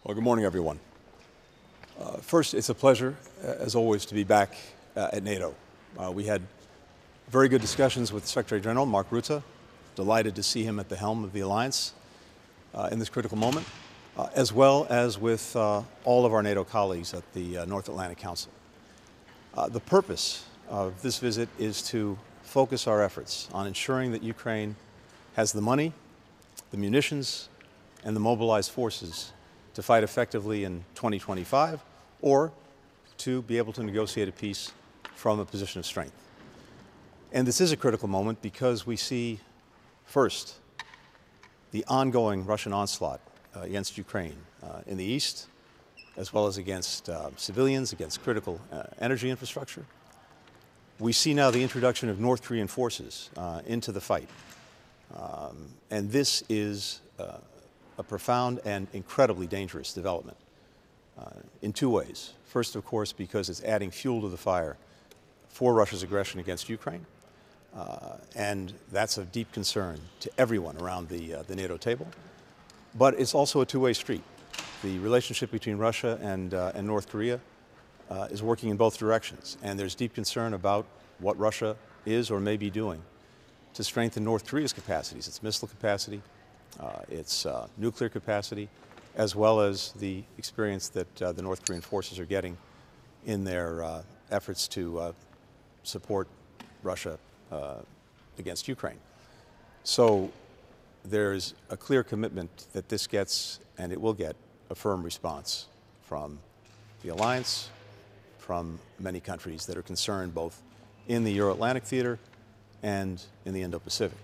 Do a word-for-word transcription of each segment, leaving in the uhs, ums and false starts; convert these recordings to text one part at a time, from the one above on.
Well, good morning, everyone. Uh, first, it's a pleasure, uh, as always, to be back uh, at NATO. Uh, we had very good discussions with Secretary General Mark Rutte. Delighted to see him at the helm of the alliance uh, in this critical moment, uh, as well as with uh, all of our NATO colleagues at the uh, North Atlantic Council. Uh, the purpose of this visit is to focus our efforts on ensuring that Ukraine has the money, the munitions, and the mobilized forces to fight effectively in twenty twenty-five, or to be able to negotiate a peace from a position of strength. And this is a critical moment because we see, first, the ongoing Russian onslaught uh, against Ukraine uh, in the east, as well as against uh, civilians, against critical uh, energy infrastructure. We see now the introduction of North Korean forces uh, into the fight. Um, and this is uh, a profound and incredibly dangerous development uh, in two ways. First, of course, because it's adding fuel to the fire for Russia's aggression against Ukraine, uh, and that's of deep concern to everyone around the, uh, the NATO table. But it's also a two-way street. The relationship between Russia and, uh, and North Korea uh, is working in both directions, and there's deep concern about what Russia is or may be doing to strengthen North Korea's capacities, its missile capacity, Uh, its uh, nuclear capacity, as well as the experience that uh, the North Korean forces are getting in their uh, efforts to uh, support Russia uh, against Ukraine. So there's a clear commitment that this gets, and it will get, a firm response from the alliance, from many countries that are concerned both in the Euro-Atlantic theater and in the Indo-Pacific.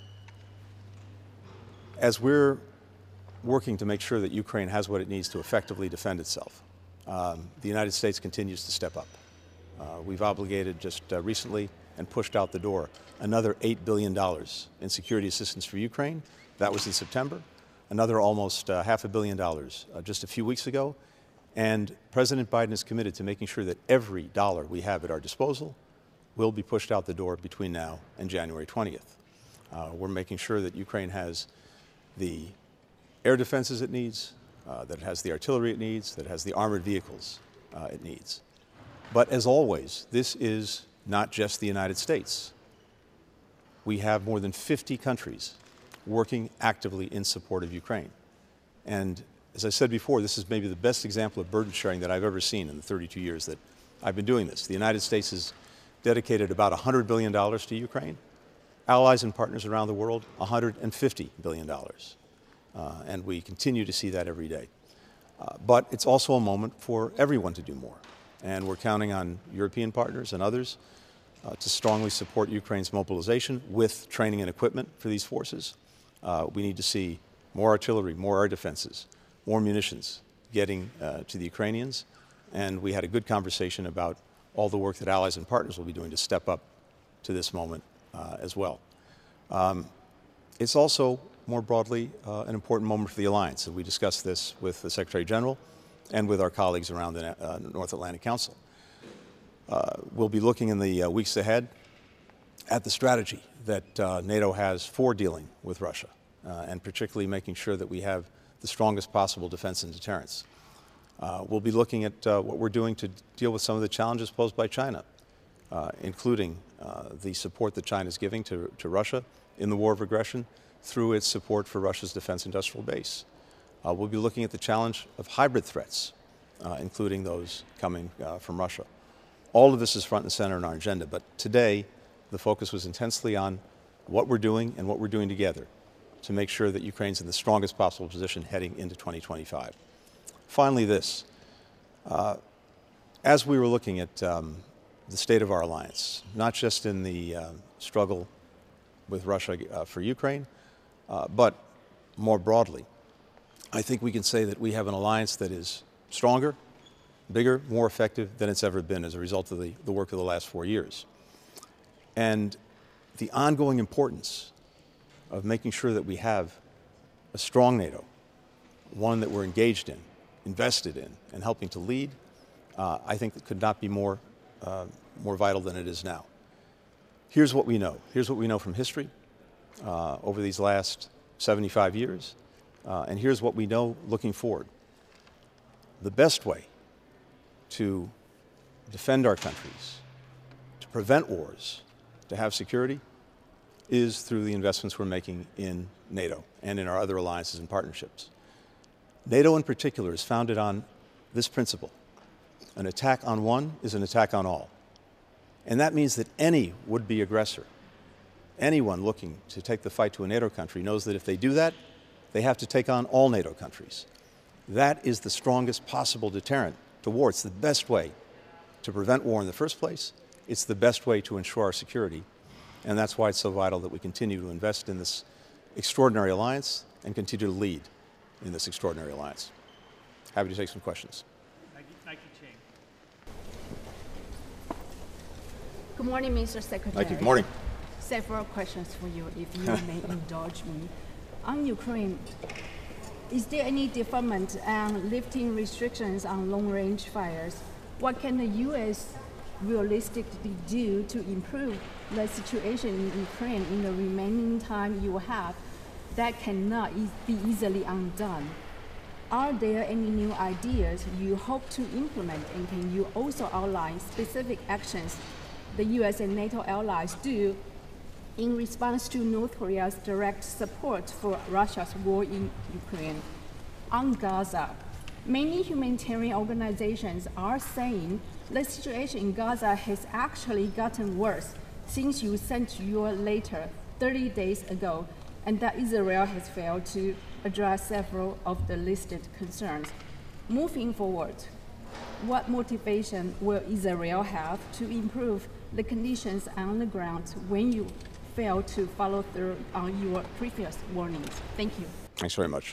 As we're working to make sure that Ukraine has what it needs to effectively defend itself, um, the United States continues to step up. Uh, we've obligated just uh, recently and pushed out the door another eight billion dollars in security assistance for Ukraine. That was in September. Another almost uh, half a billion dollars uh, just a few weeks ago. And President Biden is committed to making sure that every dollar we have at our disposal will be pushed out the door between now and January twentieth. Uh, we're making sure that Ukraine has the air defenses it needs, uh, that it has the artillery it needs, that it has the armored vehicles uh, it needs. But as always, this is not just the United States. We have more than fifty countries working actively in support of Ukraine. And as I said before, this is maybe the best example of burden sharing that I've ever seen in the thirty-two years that I've been doing this. The United States has dedicated about one hundred billion dollars to Ukraine. Allies and partners around the world, one hundred fifty billion dollars. Uh, and we continue to see that every day. Uh, but it's also a moment for everyone to do more. And we're counting on European partners and others uh, to strongly support Ukraine's mobilization with training and equipment for these forces. Uh, we need to see more artillery, more air defenses, more munitions getting uh, to the Ukrainians. And we had a good conversation about all the work that allies and partners will be doing to step up to this moment Uh, as well. Um, it's also, more broadly, uh, an important moment for the alliance, and we discussed this with the Secretary General and with our colleagues around the uh, North Atlantic Council. Uh, we'll be looking in the uh, weeks ahead at the strategy that uh, NATO has for dealing with Russia, uh, and particularly making sure that we have the strongest possible defense and deterrence. Uh, we'll be looking at uh, what we're doing to deal with some of the challenges posed by China, Uh, including uh, the support that China is giving to, to Russia in the war of aggression through its support for Russia's defense industrial base. Uh, we'll be looking at the challenge of hybrid threats, uh, including those coming uh, from Russia. All of this is front and center in our agenda, but today the focus was intensely on what we're doing and what we're doing together to make sure that Ukraine's in the strongest possible position heading into twenty twenty-five. Finally, this. Uh, as we were looking at um, the state of our alliance, not just in the uh, struggle with Russia uh, for Ukraine, uh, but more broadly, I think we can say that we have an alliance that is stronger, bigger, more effective than it's ever been as a result of the, the work of the last four years. And the ongoing importance of making sure that we have a strong NATO, one that we're engaged in, invested in, and helping to lead, uh, I think that could not be more Uh, more vital than it is now. Here's what we know. Here's what we know from history uh, over these last seventy-five years, uh, and here's what we know looking forward. the best way to defend our countries, to prevent wars, to have security, is through the investments we're making in NATO and in our other alliances and partnerships. NATO in particular is founded on this principle. An attack on one is an attack on all. And that means that any would-be aggressor, anyone looking to take the fight to a NATO country, knows that if they do that, they have to take on all NATO countries. That is the strongest possible deterrent to war. It's the best way to prevent war in the first place. It's the best way to ensure our security. And that's why it's so vital that we continue to invest in this extraordinary alliance and continue to lead in this extraordinary alliance. Happy to take some questions. Thank you, thank you, Ching. Good morning, Mister Secretary. Thank you. Good morning. Several questions for you, if you may indulge me. On Ukraine, is there any development on lifting restrictions on long-range fires? What can the U S realistically do to improve the situation in Ukraine in the remaining time you have that cannot e- be easily undone? Are there any new ideas you hope to implement, and can you also outline specific actions the U S and NATO allies do in response to North Korea's direct support for Russia's war in Ukraine? On Gaza, many humanitarian organizations are saying the situation in Gaza has actually gotten worse since you sent your letter thirty days ago, and that Israel has failed to address several of the listed concerns. Moving forward, what motivation will Israel have to improve the conditions on the ground when you fail to follow through on your previous warnings? Thank you. Thanks very much.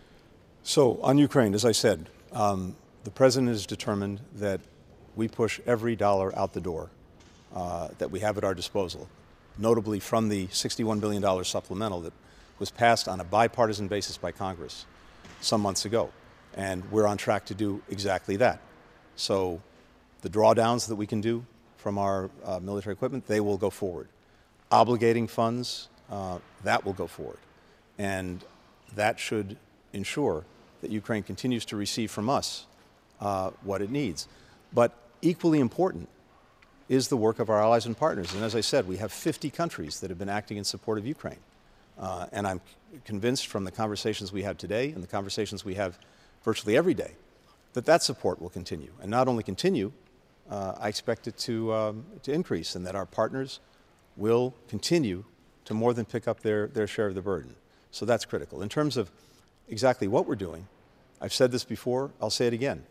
So on Ukraine, as I said, um, the President is determined that we push every dollar out the door uh, that we have at our disposal, notably from the sixty-one billion dollars supplemental that was passed on a bipartisan basis by Congress some months ago. And we're on track to do exactly that. So the drawdowns that we can do from our uh, military equipment, they will go forward. Obligating funds, uh, that will go forward. And that should ensure that Ukraine continues to receive from us uh, what it needs. But equally important is the work of our allies and partners. And as I said, we have fifty countries that have been acting in support of Ukraine. Uh, and I'm c- convinced from the conversations we have today and the conversations we have virtually every day that that support will continue. And not only continue, uh, I expect it to, um, to increase, and that our partners will continue to more than pick up their, their share of the burden. So that's critical. In terms of exactly what we're doing, I've said this before, I'll say it again.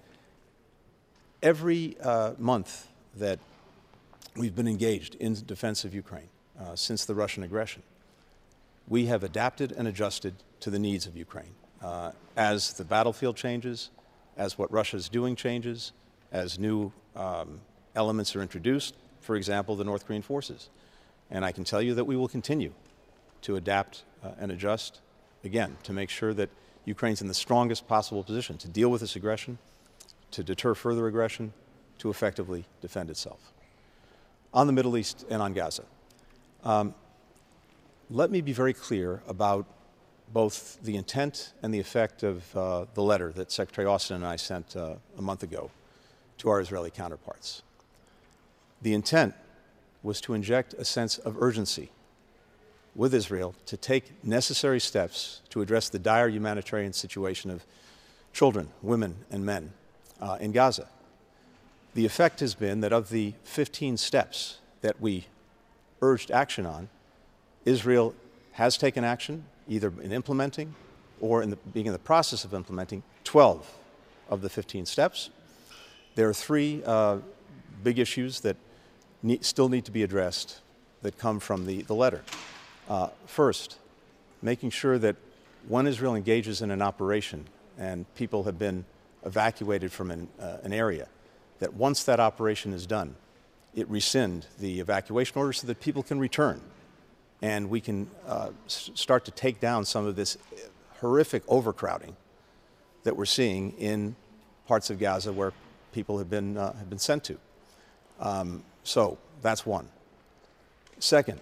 Every uh, month that we've been engaged in defense of Ukraine uh, since the Russian aggression, we have adapted and adjusted to the needs of Ukraine. Uh, as the battlefield changes, as what Russia is doing changes, as new um, elements are introduced, for example, the North Korean forces. And I can tell you that we will continue to adapt uh, and adjust, again, to make sure that Ukraine's in the strongest possible position to deal with this aggression, to deter further aggression, to effectively defend itself. On the Middle East and on Gaza, um, let me be very clear about both the intent and the effect of uh, the letter that Secretary Austin and I sent uh, a month ago to our Israeli counterparts. The intent was to inject a sense of urgency with Israel to take necessary steps to address the dire humanitarian situation of children, women, and men uh, in Gaza. The effect has been that of the fifteen steps that we urged action on, Israel has taken action, either in implementing or in the, being in the process of implementing twelve of the fifteen steps. There are three uh, big issues that need, still need to be addressed that come from the, the letter. Uh, first, making sure that when Israel engages in an operation and people have been evacuated from an, uh, an area, that once that operation is done, it rescind the evacuation order so that people can return. And we can uh, s- start to take down some of this horrific overcrowding that we're seeing in parts of Gaza where people have been, uh, have been sent to. Um, so that's one. Second,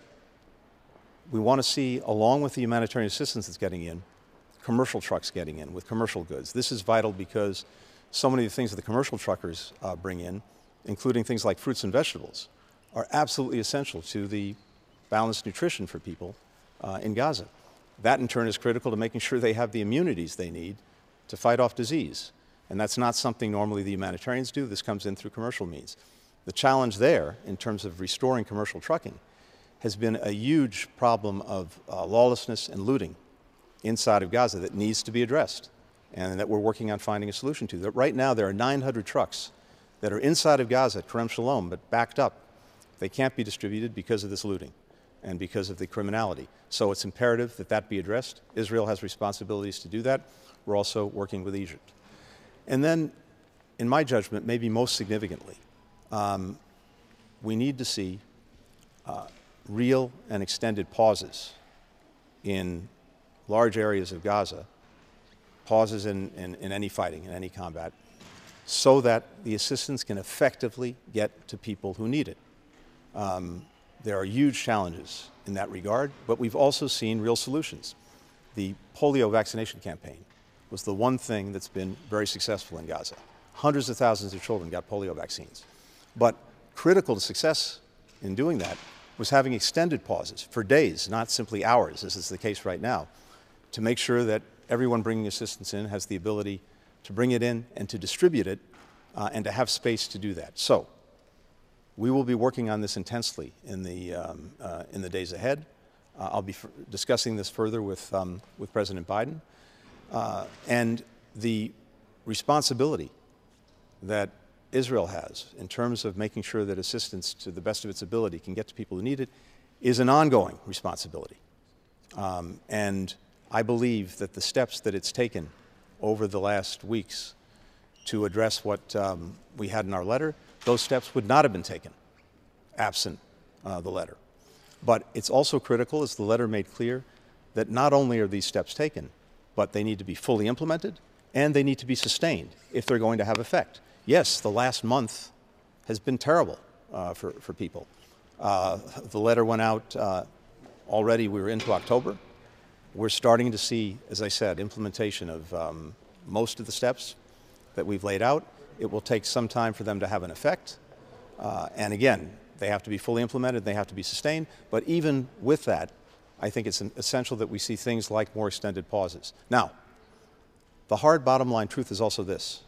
we want to see, along with the humanitarian assistance that's getting in, commercial trucks getting in with commercial goods. This is vital because so many of the things that the commercial truckers uh, bring in, including things like fruits and vegetables, are absolutely essential to the balanced nutrition for people uh, in Gaza. That in turn is critical to making sure they have the immunities they need to fight off disease. And that's not something normally the humanitarians do. This comes in through commercial means. The challenge there, in terms of restoring commercial trucking, has been a huge problem of uh, lawlessness and looting inside of Gaza that needs to be addressed and that we're working on finding a solution to. That right now there are nine hundred trucks that are inside of Gaza at Kerem Shalom but backed up. They can't be distributed because of this looting and because of the criminality. So it's imperative that that be addressed. Israel has responsibilities to do that. We're also working with Egypt. And then, in my judgment, maybe most significantly, um, we need to see uh, real and extended pauses in large areas of Gaza, pauses in, in, in any fighting, in any combat, so that the assistance can effectively get to people who need it. Um, there are huge challenges in that regard, but we've also seen real solutions. The polio vaccination campaign was the one thing that's been very successful in Gaza. Hundreds of thousands of children got polio vaccines. But critical to success in doing that was having extended pauses for days, not simply hours, as is the case right now, to make sure that everyone bringing assistance in has the ability to bring it in and to distribute it uh, and to have space to do that. So we will be working on this intensely in the, um, uh, in the days ahead. Uh, I'll be f discussing this further with, um, with President Biden. Uh, and the responsibility that Israel has in terms of making sure that assistance to the best of its ability can get to people who need it is an ongoing responsibility. Um, and I believe that the steps that it's taken over the last weeks to address what um, we had in our letter, those steps would not have been taken absent uh, the letter. But it's also critical, as the letter made clear, that not only are these steps taken, but they need to be fully implemented and they need to be sustained if they're going to have effect. Yes, the last month has been terrible uh, for, for people. Uh, the letter went out uh, already, we were into October. We're starting to see, as I said, implementation of um, most of the steps that we've laid out. It will take some time for them to have an effect. Uh, and again, they have to be fully implemented, they have to be sustained. But even with that, I think it's essential that we see things like more extended pauses. Now, the hard bottom line truth is also this.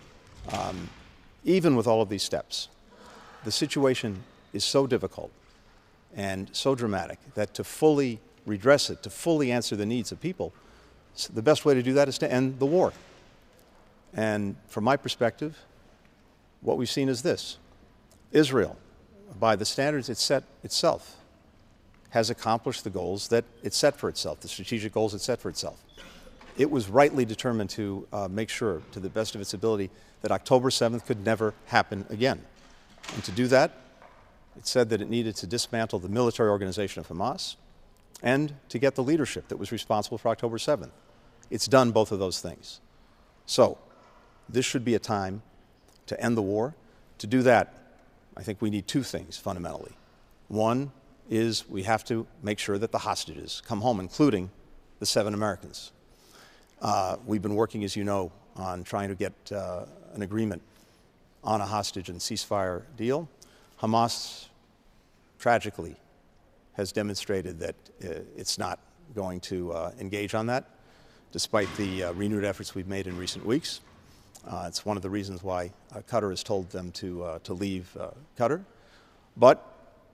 Um, even with all of these steps, the situation is so difficult and so dramatic that to fully redress it, to fully answer the needs of people, the best way to do that is to end the war. And from my perspective, what we've seen is this. Israel, by the standards it set itself, has accomplished the goals that it set for itself, the strategic goals it set for itself. It was rightly determined to uh, make sure, to the best of its ability, that October seventh could never happen again. And to do that, it said that it needed to dismantle the military organization of Hamas and to get the leadership that was responsible for October seventh. It's done both of those things. So, this should be a time to end the war. To do that, I think we need two things fundamentally. One is we have to make sure that the hostages come home, including the seven Americans. Uh, we've been working, as you know, on trying to get uh, an agreement on a hostage and ceasefire deal. Hamas, tragically, has demonstrated that uh, it's not going to uh, engage on that, despite the uh, renewed efforts we've made in recent weeks. Uh, it's one of the reasons why uh, Qatar has told them to, uh, to leave uh, Qatar. But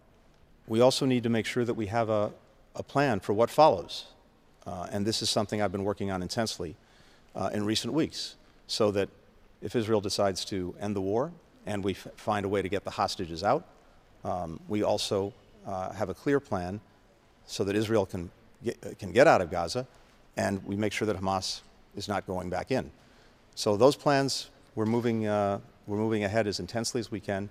we also need to make sure that we have a, a plan for what follows. Uh, and this is something I've been working on intensely uh, in recent weeks, so that if Israel decides to end the war and we f find a way to get the hostages out, um, we also uh, have a clear plan so that Israel can get, can get out of Gaza and we make sure that Hamas is not going back in. So those plans, we're moving, uh, we're moving ahead as intensely as we can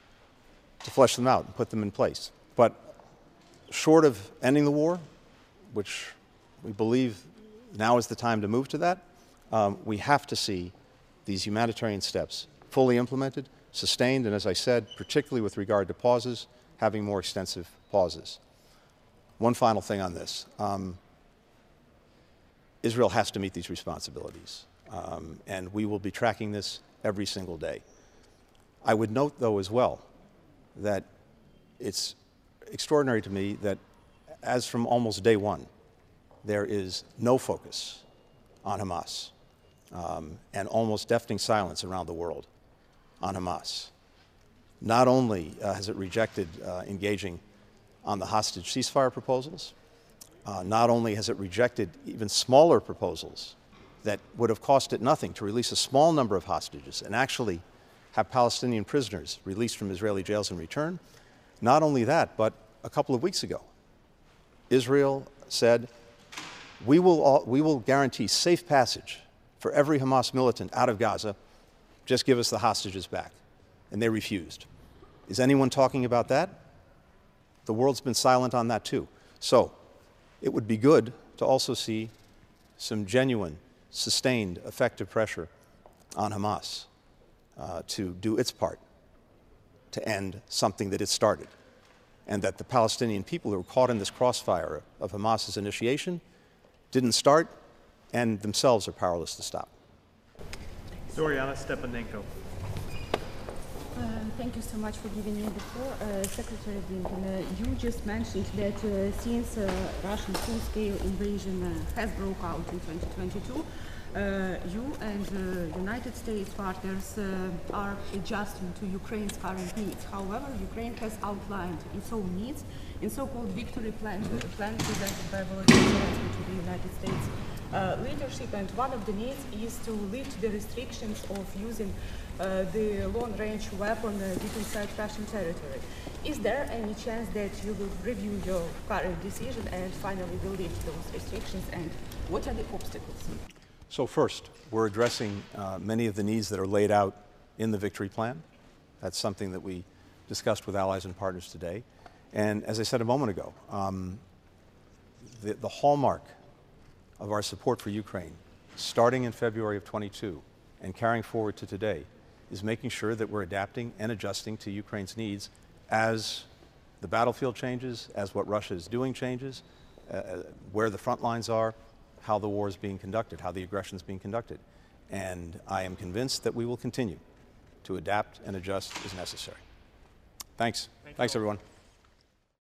to flesh them out and put them in place. But short of ending the war, which we believe now is the time to move to that, um, we have to see these humanitarian steps fully implemented, sustained, and as I said, particularly with regard to pauses, having more extensive pauses. One final thing on this. Um, Israel has to meet these responsibilities, um, and we will be tracking this every single day. I would note, though, as well, that it's extraordinary to me that as from almost day one, there is no focus on Hamas um, and almost deafening silence around the world on Hamas. Not only uh, has it rejected uh, engaging on the hostage ceasefire proposals, uh, not only has it rejected even smaller proposals that would have cost it nothing to release a small number of hostages and actually have Palestinian prisoners released from Israeli jails in return. Not only that, but a couple of weeks ago, Israel said, we will, all, we will guarantee safe passage for every Hamas militant out of Gaza, just give us the hostages back. And they refused. Is anyone talking about that? The world's been silent on that too. So it would be good to also see some genuine, sustained, effective pressure on Hamas uh, to do its part to end something that it started, and that the Palestinian people who were caught in this crossfire of Hamas's initiation didn't start and themselves are powerless to stop. Zoriana Stepanenko. Uh, thank you so much for giving me the floor. Uh, Secretary Blinken, uh, you just mentioned that uh, since uh, Russian full-scale invasion uh, has broke out in twenty twenty-two, uh, you and uh, United States partners uh, are adjusting to Ukraine's current needs. However, Ukraine has outlined its own needs in so-called victory plan, plan presented by Volodymyr Zelensky to the United States uh, leadership, and one of the needs is to lift the restrictions of using uh, the long-range weapon uh, deep inside Russian territory. Is there any chance that you will review your current decision and finally will lift those restrictions, and what are the obstacles? So first, we're addressing uh, many of the needs that are laid out in the Victory Plan. That's something that we discussed with allies and partners today. And as I said a moment ago, um, the, the hallmark of our support for Ukraine, starting in February of twenty-two and carrying forward to today, is making sure that we're adapting and adjusting to Ukraine's needs as the battlefield changes, as what Russia is doing changes, uh, where the front lines are, how the war is being conducted, how the aggression is being conducted. And I am convinced that we will continue to adapt and adjust as necessary. Thanks. Thank Thanks, you. everyone.